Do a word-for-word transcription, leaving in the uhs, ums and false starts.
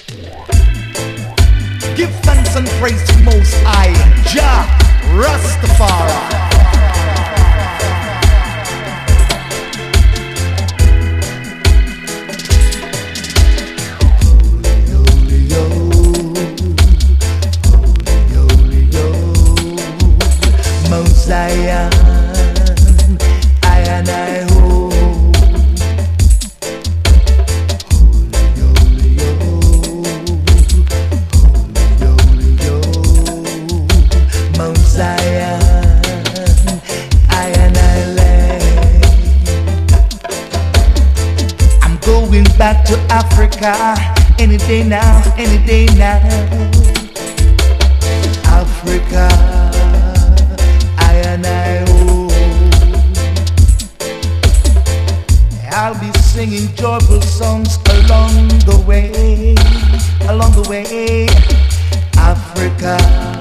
Give thanks and praise to Most High, Jah Rastafari. Zion, I and I hold. Holy, holy, holy, Mount Zion, I and I lay. I'm going back to Africa any day now, any day now. Africa. And I oh, I'll be singing joyful songs along the way, along the way, Africa.